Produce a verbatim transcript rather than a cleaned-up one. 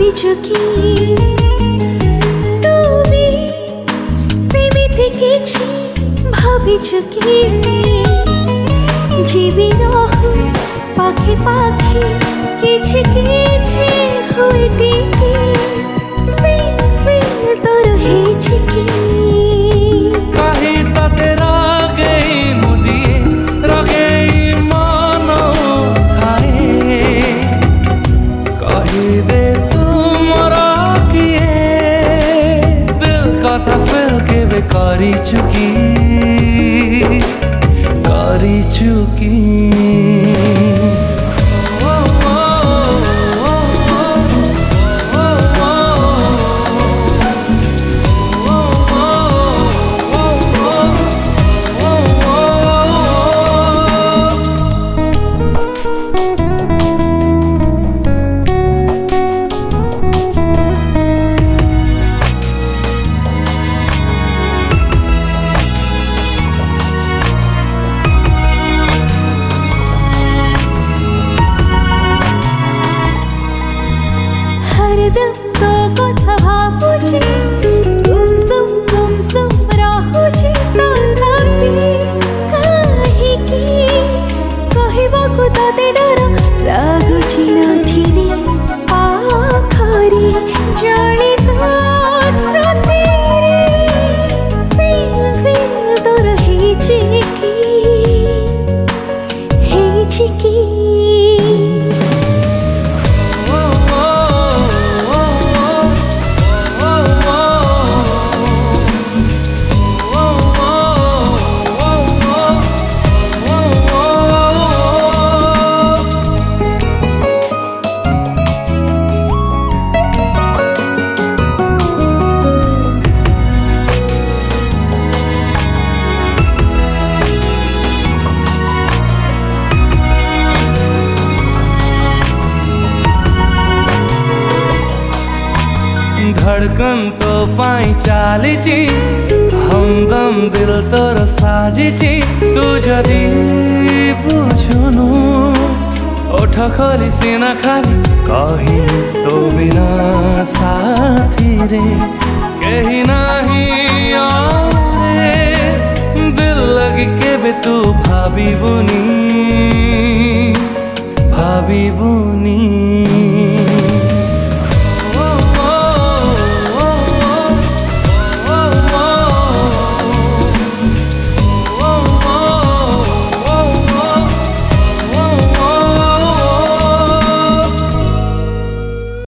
भाविछु कि तू भी सेमिति किछि भाविछु कि जीवी रहु पाखे पाखे किछि किछि होई टिकी से फिर तोर हेछि कि कही तते रागई मुदिए रगई मानो हाय कही दे तू मोरा किए दिल कथा फेल के बेकारी चुकी कारी चुकी हरदम तो कथा भावुची गुमसुम गुमसुम रहुची तथापि काहेकि कहबाकु तते डर लागुची नथिली पाखरी जानी तो स्मृतिरे से फिर तोर हेछि कि हेछि कि धड़कन तो पाई चालीची हमदम दिल तोर साजिची तू जदी बुझुनु ओठ खोली सीना खाली कही तो बिना साथी रे कही नहीं आए दिल लगी के बे तू भाभी बुनी भाभी बुनी